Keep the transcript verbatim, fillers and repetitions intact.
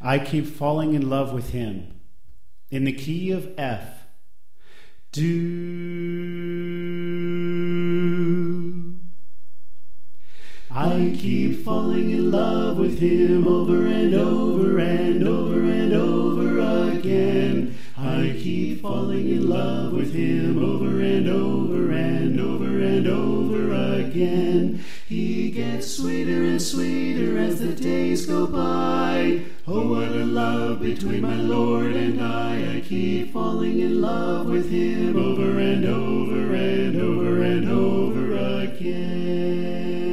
I keep falling in love with him. In the key of F. Do. I keep falling in love with him over and over and over and over again. I keep falling in love with him over and over and over and over again. He gets sweeter and sweeter as the days go by. Oh, what a love between my Lord and I. I keep falling in love with him over and over and over and over again.